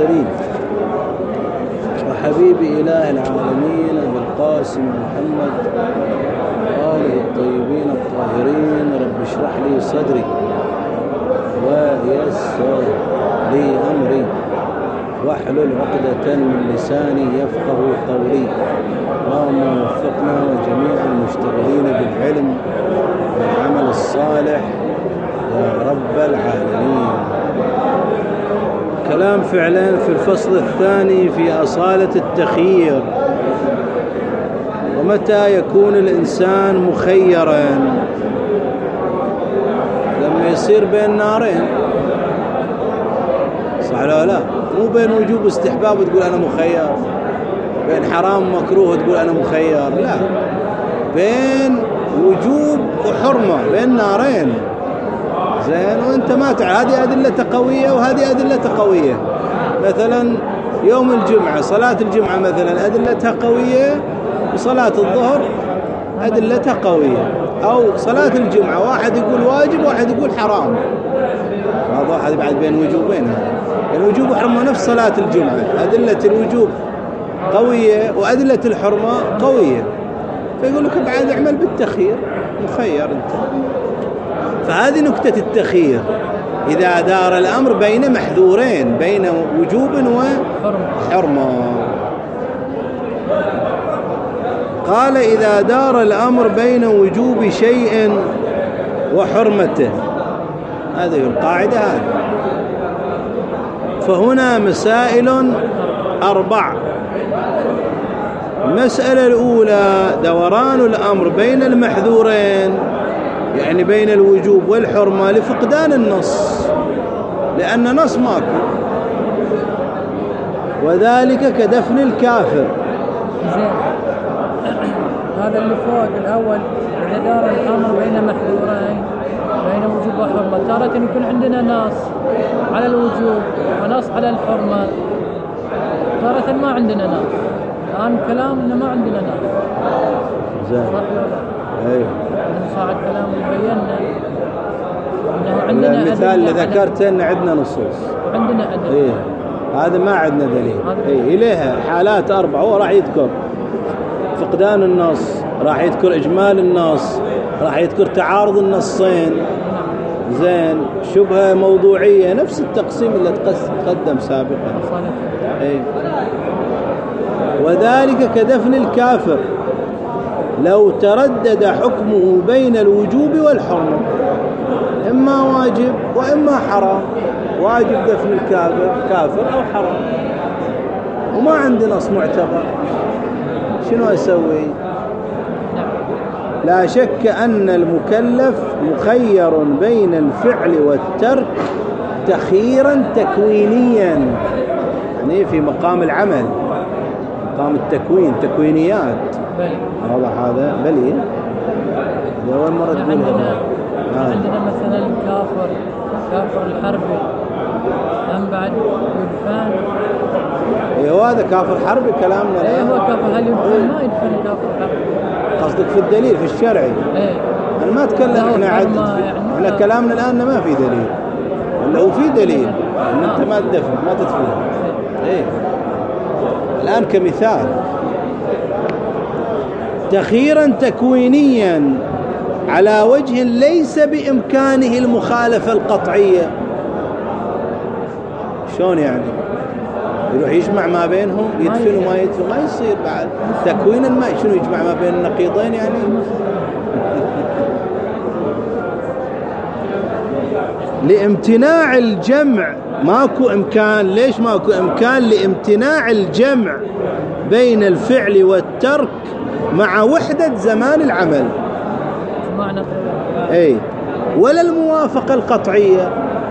المرسلين وحبيب إله العالمين أبي القاسم محمد وآله الطيبين الطاهرين. رب اشرح لي صدري ويسر لي أمري واحلل عقدة من لساني يفقه قولي. اللهم وفقنا وجميع المشتغلين بالعلم والعمل الصالح يا رب العالمين. كلام فعلا في الفصل الثاني في أصالة التخيير. ومتى يكون الإنسان مخيرا؟ لما يصير بين نارين، صح ولا لا؟ مو بين وجوب واستحباب وتقول أنا مخير، بين حرام ومكروه وتقول أنا مخير، لا، بين وجوب وحرمة، بين نارين. زين، وانت ما تعرف هذه أدلة قوية وهذه أدلة قوية. مثلا يوم الجمعة، صلاة الجمعة مثلا أدلتها قوية وصلاة الظهر أدلتها قوية. أو صلاة الجمعة واحد يقول واجب وواحد يقول حرام، هذا واحد بعد بين وجوبين. الوجوب وحرمة نفس صلاة الجمعة، أدلة الوجوب قوية وأدلة الحرمة قوية، فيقول لك بعد اعمل بالتخيير، مخير أنت. فهذه نكتة التخيير إذا دار الأمر بين محذورين، بين وجوب وحرمة. قال إذا دار الأمر بين وجوب شيء وحرمته، هذه القاعدة هذه. فهنا مسائل 4. المسألة الأولى دوران الأمر بين المحذورين، يعني بين الوجوب والحرمة، لفقدان النص، لأن نص ماكو، وذلك كدفن الكافر. هذا اللي فوق الأول إذا دار الأمر بين محذورين بين وجوب وحرمة، تارة يكون عندنا نص على الوجوب ونص على الحرمة، تارة ما عندنا نص. الآن كلام إنه ما عندنا نص. زين. صح ولا لا؟ أيوه. من صاع الكلام اللي بينا إنه عندنا المثال اللي ذكرته إن عندنا نصوص. عندنا أدلة. إيه. هذا ما عندنا دليل. إيه. إليها حالات 4، هو راح يذكر فقدان النص، راح يذكر إجمال النص، راح يذكر تعارض النصين. زين، شبهة موضوعية، نفس التقسيم اللي تقدم سابقا. إيه. وذلك كدفن الكافر لو تردد حكمه بين الوجوب والحرمة، إما واجب وإما حرام. واجب دفن الكافر كافر أو حرام، وما عندي نص معتبر، شنو أسوي؟ لا شك أن المكلف مخير بين الفعل والترك تخييرا تكوينيا، يعني في مقام العمل، مقام التكوين، تكوينيات. واضح هذا؟ بلي إذا أول مرة تقولها. عندنا مثلا الكافر، كافر الحربي، أم بعد يدفن. إيه، هذا كافر حربي كلامنا. إيه، هو كافر، هل يدفن؟ ما يدفن كافر حربي. قصدك في الدليل في الشرعي؟ إيه. أنا ما أتكلم، إحنا كلامنا الآن ما في دليل، ولا هو في دليل إن أنت ما تدفن ما تدفن. إيه. الآن كمثال تخييرا تكوينيا على وجه ليس بإمكانه المخالفة القطعية. شلون يعني؟ يروح يجمع ما بينهم، يدفن وما يدفن، ما يصير بعد تكوينا. ما شنو يجمع ما بين النقيضين يعني؟ لامتناع الجمع، ماكو إمكان. ليش ماكو إمكان؟ لامتناع الجمع بين الفعل والترك مع وحدة زمان العمل. أي، ولا الموافقة القطعية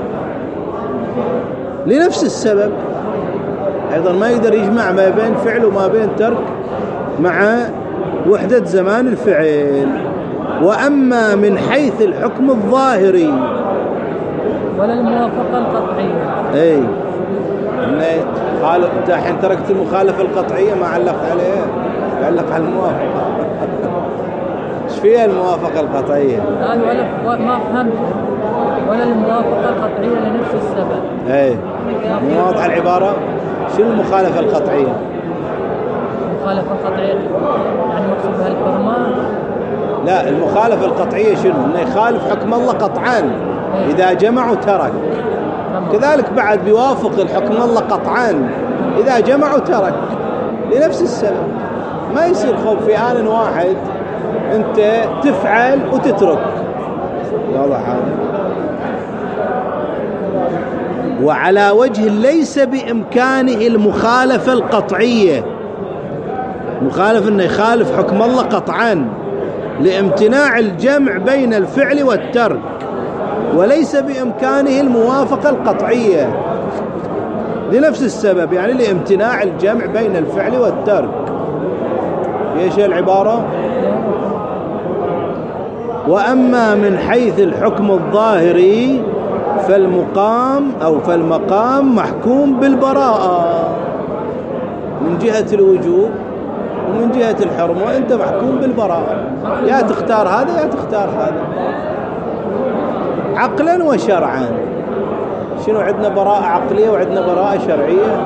لنفس السبب. أيضا ما يقدر يجمع ما بين فعل وما بين ترك مع وحدة زمان الفعل. وأما من حيث الحكم الظاهري ولا الموافقة القطعية. أي، أنت حين تركت المخالفة القطعية ما علقت عليها، علق على الموافقة. ايش فيها الموافقة القطعية؟ قال ولا ما فهمت. ولا الموافقة القطعية لنفس السبب. اي، مو واضحة العبارة؟ شنو المخالفة القطعية؟ المخالفة القطعية يعني مقصود بها الحرمة؟ لا، المخالفة القطعية شنو؟ انه يخالف حكم الله قطعا اذا جمع وترك. كذلك بعد بيوافق الحكم الله قطعا اذا جمع وترك لنفس السبب. ما يصير خوف في آن واحد انت تفعل وتترك. واضح هذا؟ وعلى وجه ليس بإمكانه المخالفة القطعية، مخالف انه يخالف حكم الله قطعا لامتناع الجمع بين الفعل والترك، وليس بإمكانه الموافقة القطعية لنفس السبب، يعني لامتناع الجمع بين الفعل والترك. ايش العبارة؟ وأما من حيث الحكم الظاهري فالمقام محكوم بالبراءة من جهة الوجوب ومن جهة الحرمة. أنت محكوم بالبراءة، يا تختار هذا يا تختار هذا عقلا وشرعا. شنو عندنا؟ براءة عقلية وعندنا براءة شرعية.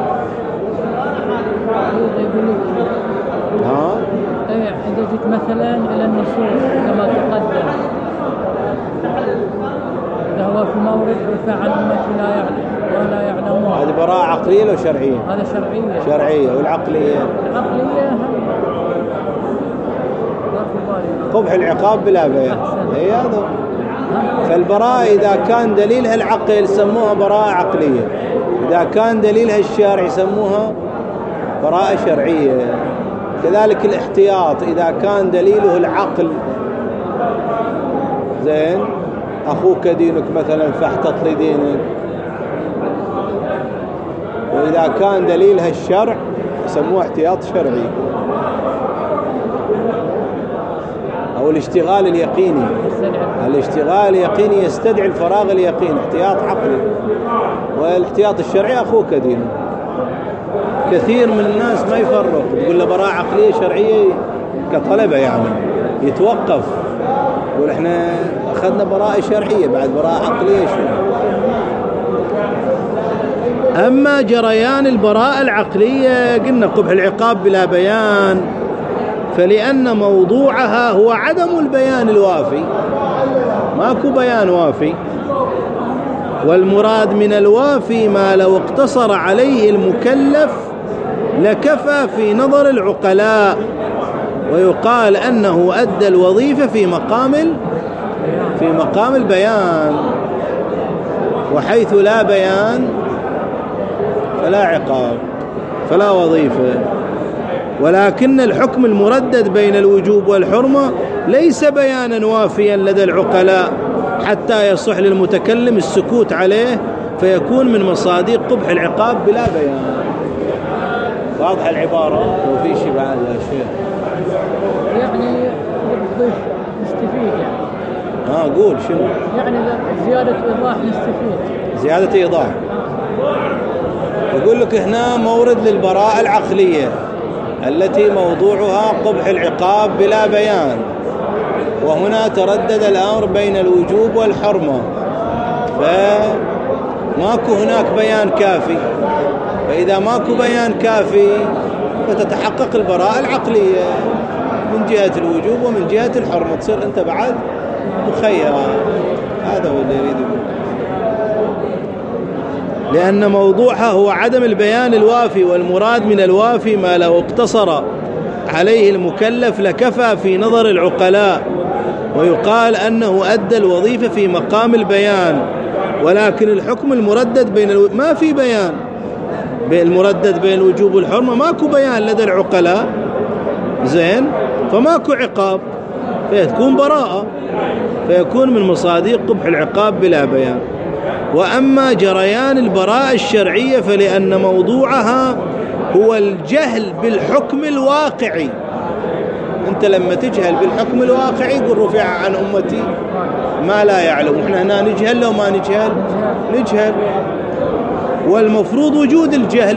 إذا جيت مثلا إلى النصوص كما تقدم، إذا هو في مورد رفع عن أمتي لا يعلم ولا يعلمون، هذه براءة عقلية لو شرعية؟ هذا شرعية. شرعية. والعقلية؟ العقلية قبح العقاب بلا بيان. اي هذا. فالبراءة إذا كان دليلها العقل يسموها براءة عقلية، إذا كان دليلها الشرع يسموها براءة شرعية. كذلك الاحتياط إذا كان دليله العقل، زين، أخوك دينك مثلا فاحتط لدينك، وإذا كان دليلها الشرع يسموه احتياط شرعي. أو الاشتغال اليقيني، الاشتغال اليقيني يستدعي الفراغ اليقيني، احتياط عقلي. والاحتياط الشرعي أخوك دينك. كثير من الناس ما يفرق، تقول له براءة عقلية شرعية كطلبة يعني يتوقف، يقول احنا أخذنا براءة شرعية بعد براءة عقلية شو. أما جريان البراءة العقلية قلنا قبح العقاب بلا بيان، فلأن موضوعها هو عدم البيان الوافي، ماكو بيان وافي. والمراد من الوافي ما لو اقتصر عليه المكلف لكفى في نظر العقلاء، ويقال أنه أدى الوظيفة في مقام البيان. وحيث لا بيان فلا عقاب فلا وظيفة. ولكن الحكم المردد بين الوجوب والحرمة ليس بيانا وافيا لدى العقلاء حتى يصح للمتكلم السكوت عليه، فيكون من مصادق قبح العقاب بلا بيان. واضح العبارة؟ لو في شيء بعد يا شيخ يعني نستفيد يعني. قول شنو؟ يعني زيادة إيضاح نستفيد. زيادة إيضاح. أقول لك هنا مورد للبراءة العقلية التي موضوعها قبح العقاب بلا بيان، وهنا تردد الأمر بين الوجوب والحرمة، فماكو هناك بيان كافي. فإذا ماكو بيان كافي فتتحقق البراءة العقلية من جهة الوجوب ومن جهة الحرمة، تصير أنت بعد مخير. هذا هو اللي يريد يقول. لأن موضوعها هو عدم البيان الوافي، والمراد من الوافي ما لو اقتصر عليه المكلف لكفى في نظر العقلاء، ويقال أنه أدى الوظيفة في مقام البيان. ولكن الحكم المردد ما في بيان، المردد بين الوجوب والحرمة ماكو بيان لدى العقلاء، زين، فماكو عقاب، فتكون براءة، فيكون من مصادق قبح العقاب بلا بيان. وأما جريان البراءة الشرعية فلأن موضوعها هو الجهل بالحكم الواقعي. أنت لما تجهل بالحكم الواقعي قل رفع عن أمتي ما لا يعلم. إحنا هنا نجهل لو ما نجهل نجهل، والمفروض وجود الجهل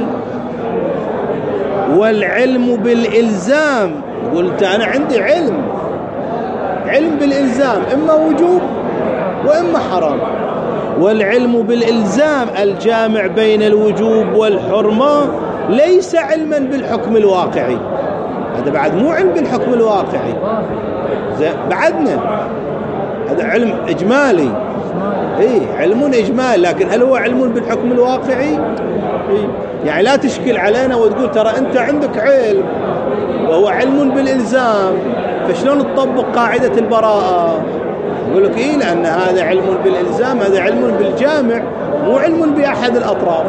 والعلم بالإلزام. قلت أنا عندي علم بالإلزام، إما وجوب وإما حرام. والعلم بالإلزام الجامع بين الوجوب والحرمة ليس علما بالحكم الواقعي. هذا بعد مو علم بالحكم الواقعي، بعدنا هذا علم إجمالي. علم إجمالي، لكن هل هو علم بالحكم الواقعي؟ يعني لا تشكل علينا وتقول ترى أنت عندك علم وهو علم بالإلزام، فشلون تطبق قاعدة البراءة؟ يقول لك لأن هذا علم بالإلزام، هذا علم بالجامع، مو علم بأحد الأطراف.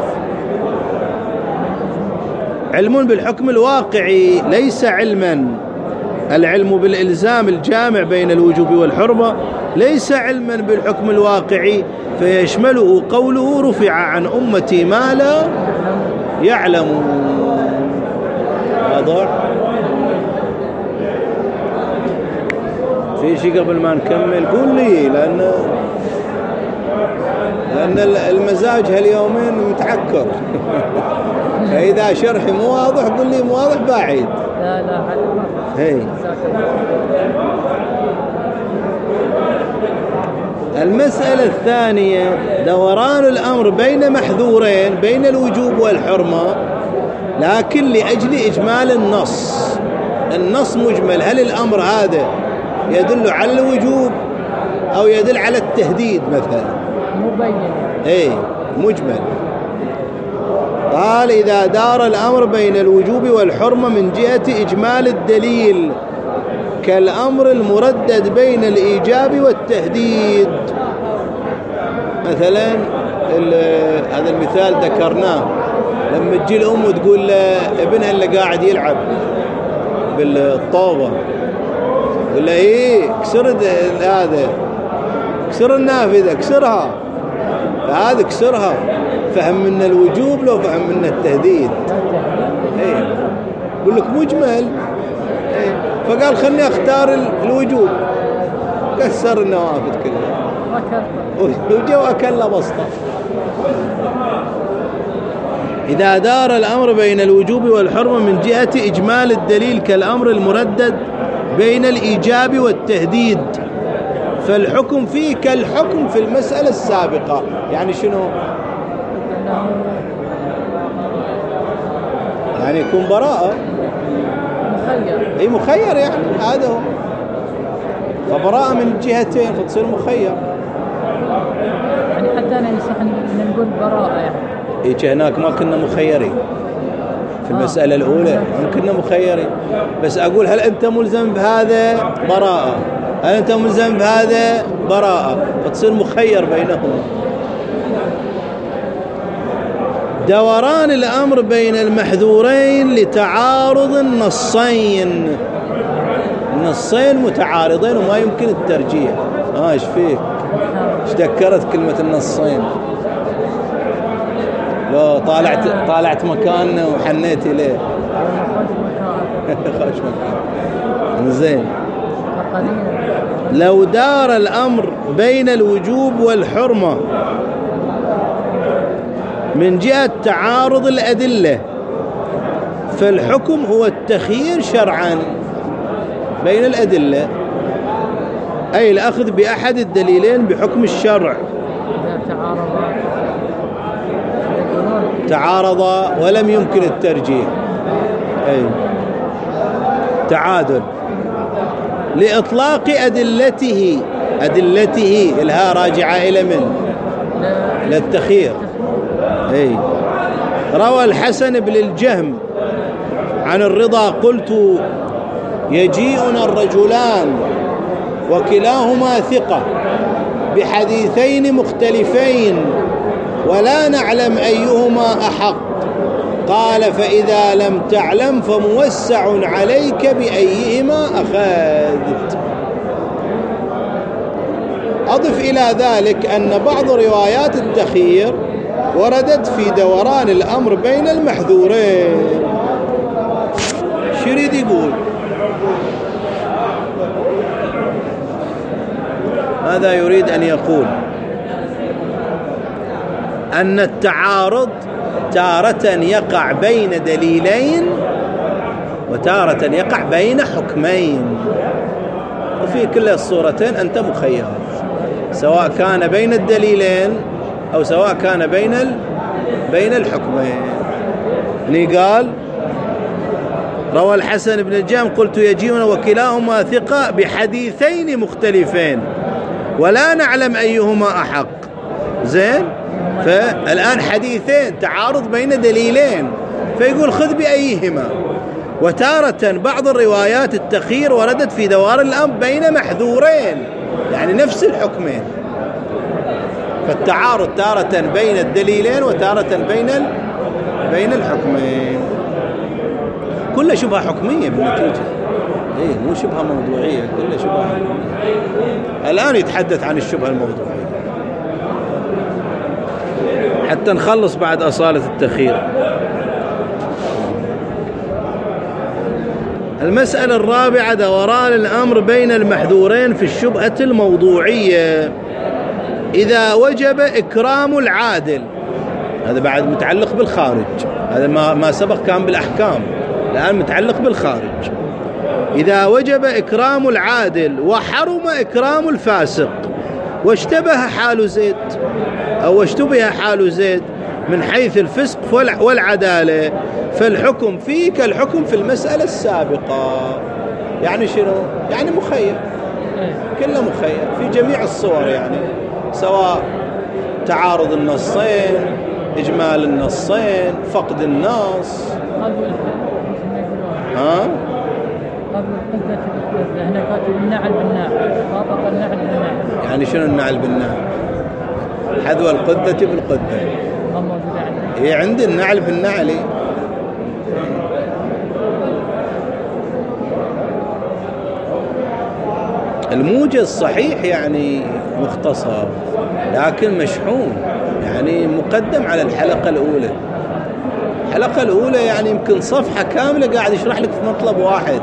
علم بالحكم الواقعي ليس علما. العلم بالإلزام الجامع بين الوجوب والحرمة ليس علما بالحكم الواقعي، فيشمله قوله رفع عن أمتي ما لا يعلم. واضح؟ في شيء قبل ما نكمل قول لي، لأن المزاج هاليومين متعكر. فإذا شرحي مو واضح قل لي مو واضح بعيد. لا هي المسألة الثانية دوران الأمر بين محذورين بين الوجوب والحرمة، لكن لأجل إجمال النص. النص مجمل، هل الأمر هذا يدل على الوجوب أو يدل على التهديد مثلا؟ مبين. مجمل. قال إذا دار الأمر بين الوجوب والحرمة من جهة إجمال الدليل كالأمر المردد بين الإيجاب والتهديد. مثلا هذا المثال ذكرناه، لما تجي الأم وتقول لابنها اللي قاعد يلعب بالطوبة تقول له كسر هذا، كسر النافذة، كسرها. فهذا كسرها فهم من الوجوب لو فهم من التهديد. يقول لك مجمل. فقال خلني اختار الوجوب، كسر النوافذ كلها وجو أكل بسطة. إذا دار الأمر بين الوجوب والحرمة من جهة إجمال الدليل كالأمر المردد بين الإيجاب والتهديد فالحكم فيه كالحكم في المسألة السابقة. يعني شنو؟ يعني يكون براءة مخير. مخير يعني هذا هو. فبراءة من الجهتين فتصير مخير. يعني حتى أنا يصح نقول براءة يعني. هناك ما كنا مخيرين في المسألة الأولى، كنا مخيرين. بس أقول هل أنت ملزم بهذا؟ براءة. هل أنت ملزم بهذا؟ براءة. فتصير مخير بينهما. دوران الأمر بين المحذورين لتعارض النصين. النصين متعارضين وما يمكن الترجيح. ايش فيك؟ ايش ذكرت كلمة النصين؟ لو طالعت مكان وحنيت إليه. خش مكان. زين. لو دار الأمر بين الوجوب والحرمة من جهة تعارض الأدلة فالحكم هو التخيير شرعا بين الأدلة، أي الأخذ بأحد الدليلين بحكم الشرع. تعارضا ولم يمكن الترجيح. تعادل لإطلاق أدلته الها راجعة إلى من؟ للتخيير. روى الحسن بن الجهم عن الرضا قلت يجيئنا الرجلان وكلاهما ثقة بحديثين مختلفين ولا نعلم أيهما أحق. قال فإذا لم تعلم فموسع عليك بأيهما أخذت. أضف إلى ذلك أن بعض روايات التخيير وردت في دوران الأمر بين المحذورين. شريد يقول ماذا يريد أن يقول؟ أن التعارض تارة يقع بين دليلين وتارة يقع بين حكمين، وفي كل الصورتين أنت مخير، سواء كان بين الدليلين أو سواء كان بين الحكمين. يعني قال روى الحسن بن الجهم قلت يجيئنا وكلاهما ثقة بحديثين مختلفين ولا نعلم أيهما أحق. زين، فالآن حديثين تعارض بين دليلين، فيقول خذ بأيهما. وتارة بعض الروايات التخيير وردت في دوار الأمر بين محذورين، يعني نفس الحكمين، فالتعارض تارة بين الدليلين وتارة بين الحكمين. كل شبهة حكمية بالنتيجة، مو شبهة موضوعية، كل شبهة حكمية. الآن يتحدث عن الشبهة الموضوعية حتى نخلص بعد أصالة التخيير. المسألة الرابعة دوران الأمر بين المحذورين في الشبهة الموضوعية إذا وجب إكرام العادل. هذا بعد متعلق بالخارج، هذا ما سبق كان بالأحكام، الآن متعلق بالخارج. إذا وجب إكرام العادل وحرم إكرام الفاسق واشتبه حال زيد أو اشتبه حال زيد من حيث الفسق والعدالة فالحكم فيه كالحكم في المسألة السابقة. يعني شنو؟ يعني مخير، كله مخير في جميع الصور، يعني سواء تعارض النصين، إجمال النصين، فقد النص. هنا كاتب النعل بالنعل، طابق النعل بالنعل. يعني شنو النعل بالنعل؟ حذو القدة بالقدة. هي عندي النعل بالنعل. الموجز صحيح يعني مختصر لكن مشحون، يعني مقدم على الحلقة الأولى. الحلقة الأولى يعني يمكن صفحة كاملة قاعد يشرح لك في مطلب واحد.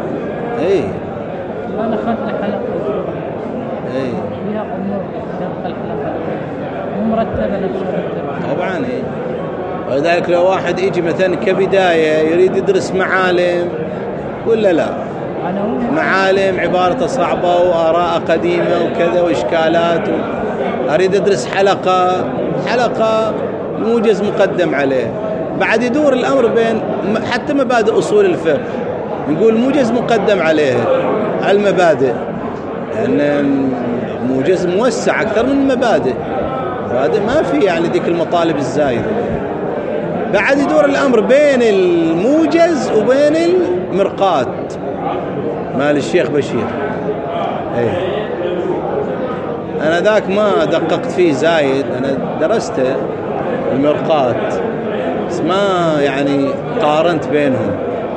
أنا أخذت الحلقة فيها أمور شرح الحلقة مو مرتبة نفس مرتبة طبعا. ولذلك لو واحد يجي مثلا كبداية يريد يدرس معالم ولا لا، معالم عبارة صعبة وآراء قديمة وكذا وإشكالات، أريد أدرس حلقة الموجز مقدم عليه، بعد يدور الأمر بين حتى مبادئ أصول الفقه، نقول الموجز مقدم عليه على المبادئ، لأن الموجز موسع أكثر من المبادئ ما في يعني ذيك المطالب الزايدة. بعد يدور الأمر بين الموجز وبين المرقات مال الشيخ بشير. أنا ذاك ما دققت فيه زايد، أنا درسته المرقات بس ما يعني قارنت بينهم.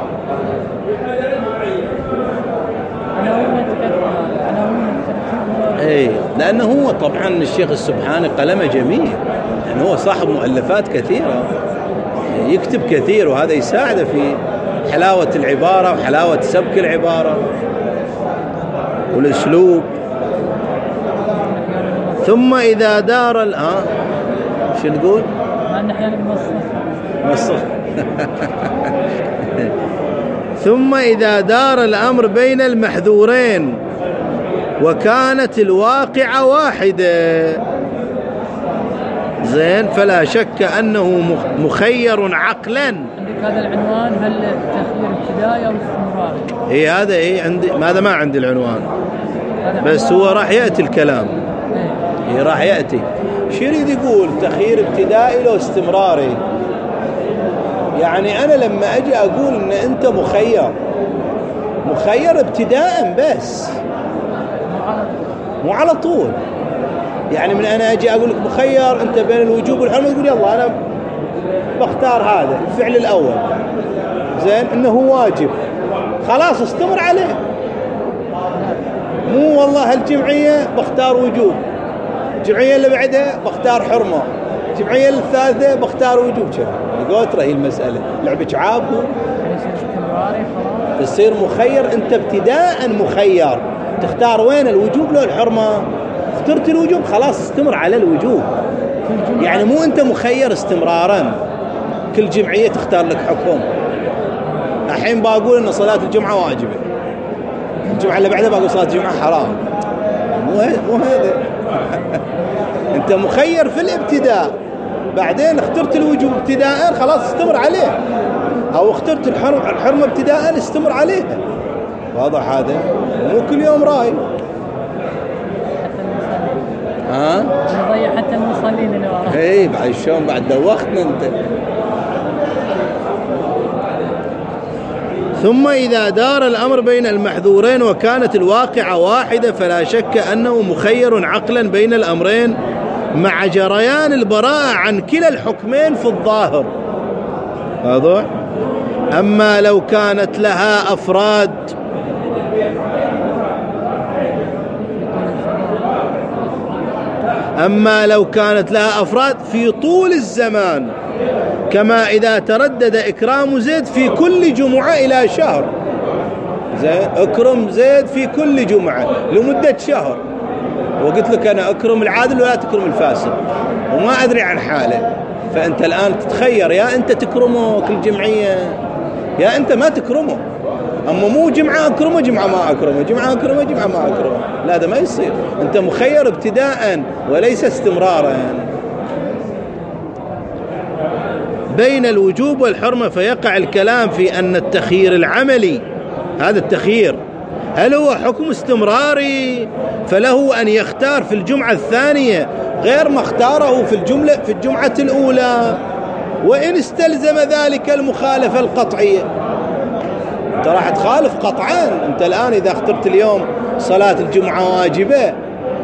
لأنه هو طبعا الشيخ السبحاني قلمه جميل، يعني هو صاحب مؤلفات كثيرة، يكتب كثير، وهذا يساعده في حلاوة العبارة وحلاوة سبك العبارة والأسلوب. ثم إذا دار شو نقول؟ مصر. ثم إذا دار الأمر بين المحذورين وكانت الواقعة واحدة زين فلا شك أنه مخير عقلا. عندك هذا العنوان، هل تخيير ابتدائي أو استمراري؟ هذا عندي، هذا ما عندي العنوان، بس هو راح يأتي الكلام. راح يأتي شو يريد يقول تخيير ابتدائي لو استمراري. يعني أنا لما أجي أقول إن أنت مخير ابتداء بس مو على طول. يعني من أنا أجي أقول لك مخير أنت بين الوجوب والحرمة، تقول يلا أنا بختار هذا الفعل الأول زين إنه واجب، خلاص استمر عليه. مو والله هالجمعية بختار وجوب، الجمعية اللي بعدها بختار حرمة، الجمعية الثالثة بختار وجوب. قوتره هي المسألة لعبة عاب. تصير مخير أنت ابتداء مخير، تختار وين الوجوب لو الحرمة. اخترت الوجوب خلاص استمر على الوجوب. يعني مو أنت مخير استمرارا، كل جمعية تختار لك حكم. الحين بقول إن صلاة الجمعة واجبة، الجمعة اللي بعدها بقول صلاة الجمعة حرام. مو هذا. أنت مخير في الابتداء، بعدين اخترت الوجوب ابتداء خلاص استمر عليه، أو اخترت الحرمة ابتداء استمر عليها. واضح هذا؟ مو كل يوم راي. نضيع حتى المصلين اللي وراه. اي بعد شلون بعد دوختنا انت. ثم إذا دار الأمر بين المحذورين وكانت الواقعة واحدة فلا شك أنه مخير عقلا بين الأمرين مع جريان البراءة عن كلا الحكمين في الظاهر. واضح؟ أما لو كانت لها أفراد في طول الزمان، كما إذا تردد إكرام زيد في كل جمعة إلى شهر. زين، أكرم زيد في كل جمعة لمدة شهر، وقلت لك أنا أكرم العادل ولا تكرم الفاسد وما أدري عن حاله. فأنت الآن تتخير، يا أنت تكرمه كل جمعية يا أنت ما تكرمه. أما مو جمعة أكرمه جمعة ما أكرمه، جمعة أكرمه جمعة ما أكرمه. لا، ده ما يصير. أنت مخير ابتداء وليس استمرارا بين الوجوب والحرمة. فيقع الكلام في أن التخيير العملي، هذا التخيير، هل هو حكم استمراري فله أن يختار في الجمعة الثانية غير ما اختاره في الجمعة الأولى، وإن استلزم ذلك المخالفة القطعية. أنت راح تخالف قطعا. أنت الآن إذا اخترت اليوم صلاة الجمعة واجبة،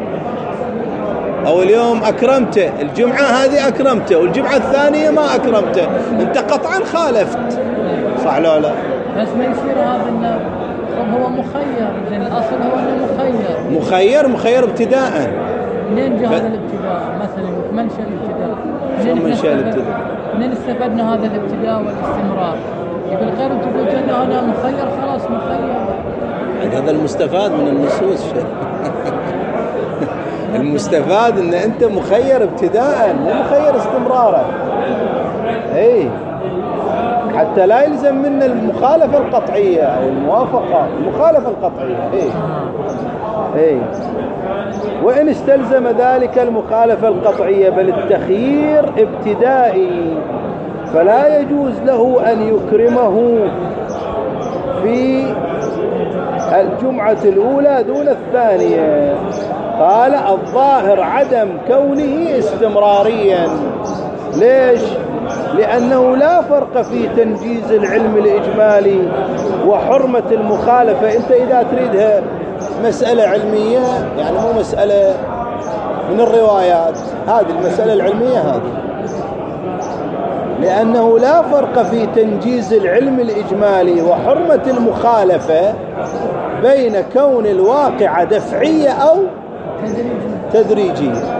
أو اليوم أكرمته، الجمعة هذه أكرمته والجمعة الثانية ما أكرمته، أنت قطعا خالفت. صح لا لا؟ بس ما يصير هذا هو مخير. زين، الأصل هو أنه مخير ابتداء. منين جاء هذا الابتداء مثلا؟ منشأ الابتداء. منين استفدنا هذا الابتداء والاستمرار؟ يقول غير أنت قلت أنه أنا مخير، خلاص مخير. هذا المستفاد من النصوص. المستفاد ان انت مخير ابتداء مو مخير استمرارا. اي حتى لا يلزم منا المخالفة القطعية او المخالفة القطعية. اي وان استلزم ذلك المخالفة القطعية بل التخيير ابتدائي، فلا يجوز له ان يكرمه في الجمعة الأولى دون الثانية. قال الظاهر عدم كونه استمراريا. ليش؟ لأنه لا فرق في تنجيز العلم الإجمالي وحرمة المخالفة. أنت إذا تريدها مسألة علمية، يعني مو مسألة من الروايات، هذه المسألة العلمية هذه، لأنه لا فرق في تنجيز العلم الإجمالي وحرمة المخالفة بين كون الواقعة دفعية أو تدريجية.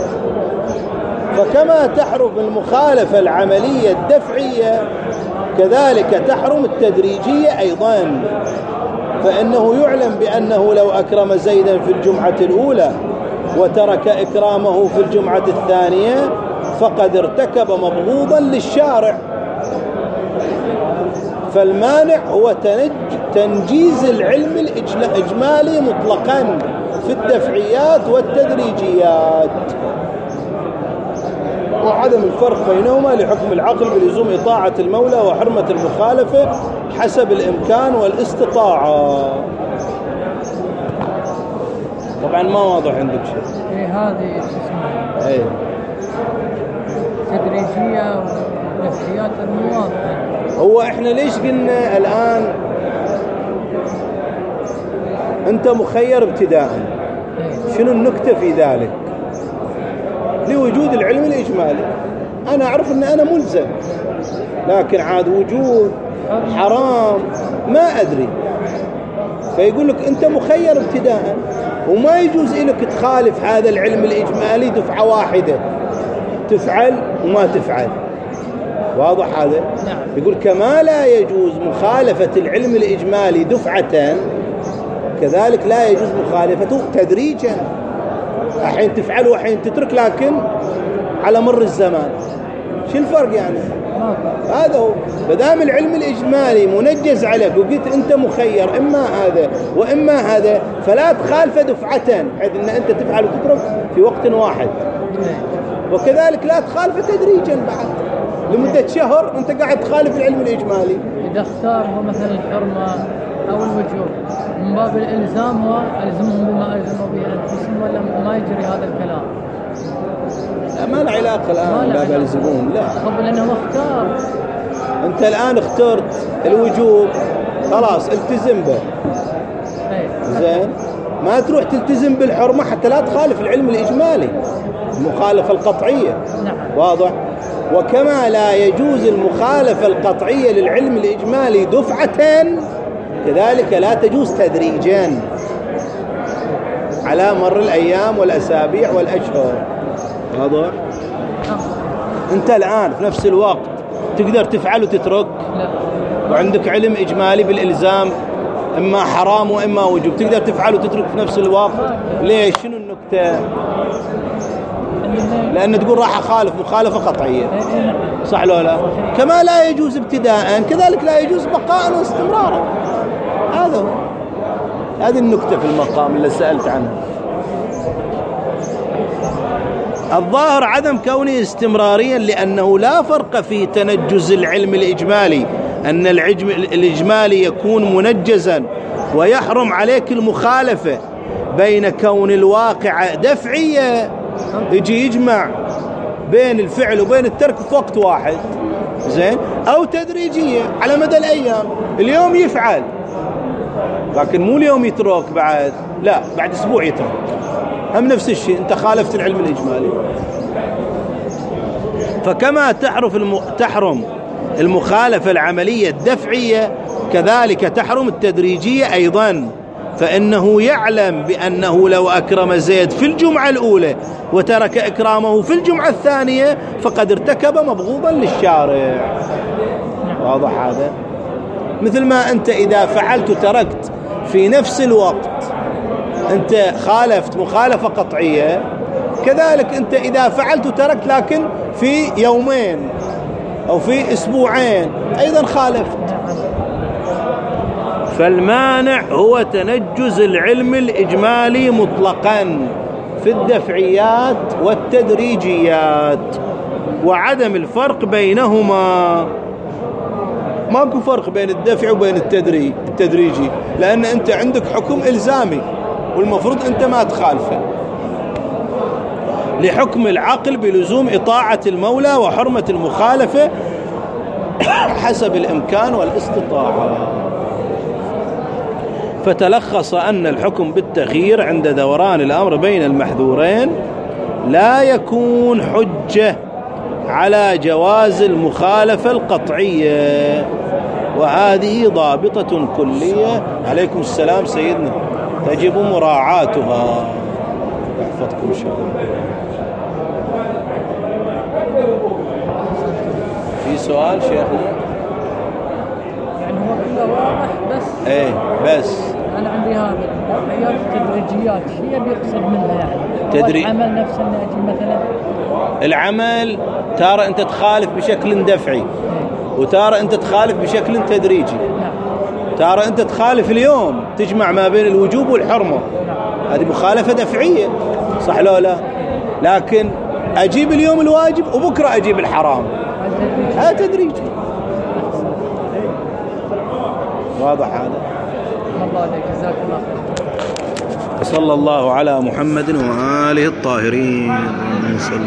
فكما تحرم المخالفة العملية الدفعية كذلك تحرم التدريجية أيضا. فإنه يعلم بأنه لو أكرم زيدا في الجمعة الأولى وترك إكرامه في الجمعة الثانية فقد ارتكب مبغوضا للشارع. فالمانع هو تنجيز العلم الإجمالي مطلقا في الدفعيات والتدريجيات، وعدم الفرق بينهما لحكم العقل بلزوم إطاعة المولى وحرمة المخالفة حسب الإمكان والاستطاعة. طبعا ما واضح عندك شيء. هذه اسمها تدريجية ودفعيات المواضع. هو احنا ليش قلنا الآن أنت مخير ابتداء؟ شنو النكتة في ذلك؟ لوجود العلم الإجمالي. أنا أعرف أن أنا ملزم، لكن عاد وجود حرام ما أدري. فيقول لك أنت مخير ابتداء وما يجوز لك تخالف هذا العلم الإجمالي دفعة واحدة، تفعل وما تفعل. واضح هذا؟ يقول كما لا يجوز مخالفة العلم الإجمالي دفعة كذلك لا يجوز مخالفته تدريجا، حين تفعل وحين تترك لكن على مر الزمان. شو الفرق يعني؟ هذا هو. بدام العلم الإجمالي منجز عليك وقلت أنت مخير إما هذا وإما هذا، فلا تخالف دفعة بحيث أن أنت تفعل وتترك في وقت واحد. وكذلك لا تخالف تدريجا بعد لمدة شهر أنت قاعد تخالف العلم الإجمالي. إذا اختار هو مثلا الحرمة أو الوجوب من باب الإلزام وألزمهم بما ألزموا به أنفسهم ولا ما يجري هذا الكلام؟ ما له علاقة الآن باب الزبون، لا. طب لأنه اختار. أنت الآن اخترت الوجوب خلاص التزم به. زين، ما تروح تلتزم بالحرمة حتى لا تخالف العلم الإجمالي، المخالفة القطعية. نعم. واضح. وكما لا يجوز المخالفة القطعية للعلم الإجمالي دفعة، كذلك لا تجوز تدريجا على مر الأيام والأسابيع والأشهر. واضح. أنت الآن في نفس الوقت تقدر تفعل وتترك. لا. وعندك علم إجمالي بالإلزام إما حرام وإما وجوب، تقدر تفعل وتترك في نفس الوقت. ليش؟ شنو النكتة؟ لأن تقول راح أخالف مخالفة قطعية، صح لو لا؟ كما لا يجوز ابتداء كذلك لا يجوز بقاء واستمرارا. هذا هو، هذه النكتة في المقام اللي سألت عنه. الظاهر عدم كونه استمراريا لأنه لا فرق في تنجز العلم الإجمالي، أن العلم الإجمالي يكون منجزا ويحرم عليك المخالفة، بين كون الواقع دفعية يجي يجمع بين الفعل وبين الترك في وقت واحد، زين، أو تدريجية على مدى الأيام. اليوم يفعل لكن مو اليوم يترك، بعد لا، بعد أسبوع يترك، هم نفس الشيء، أنت خالفت العلم الإجمالي. فكما تحرم المخالفة العملية الدفعية كذلك تحرم التدريجية أيضا، فإنه يعلم بأنه لو أكرم زيد في الجمعة الأولى وترك إكرامه في الجمعة الثانية فقد ارتكب مبغوضا للشارع. واضح هذا؟ مثل ما أنت إذا فعلت وتركت في نفس الوقت أنت خالفت مخالفة قطعية، كذلك أنت إذا فعلت وتركت لكن في يومين أو في أسبوعين أيضا خالفت. فالمانع هو تنجز العلم الإجمالي مطلقا في الدفعيات والتدريجيات، وعدم الفرق بينهما. ماكو فرق بين الدفع وبين التدريجي، لأن أنت عندك حكم إلزامي والمفروض أنت ما تخالفه، لحكم العقل بلزوم إطاعة المولى وحرمة المخالفة حسب الإمكان والاستطاعة. فتلخص أن الحكم بالتخيير عند دوران الأمر بين المحذورين لا يكون حجة على جواز المخالفة القطعية، وهذه ضابطة كلية. عليكم السلام سيدنا، تجب مراعاتها. يحفظكم إن شاء الله. في سؤال شيخنا؟ يعني هو كله واضح بس. ايه بس انا عندي هذا الدفعيات التدريجيات شيء بيقصد منها يعني العمل نفسه انه اجي مثلا العمل ترى انت تخالف بشكل دفعي وترى انت تخالف بشكل تدريجي. ترى انت تخالف اليوم تجمع ما بين الوجوب والحرمة، هذه مخالفة دفعية، صح لو لا؟ لكن اجيب اليوم الواجب وبكرة اجيب الحرام، هذا تدريجي. واضح هذا؟ الله عليك، جزاك الله خير. صلى الله على محمد وآله الطاهرين.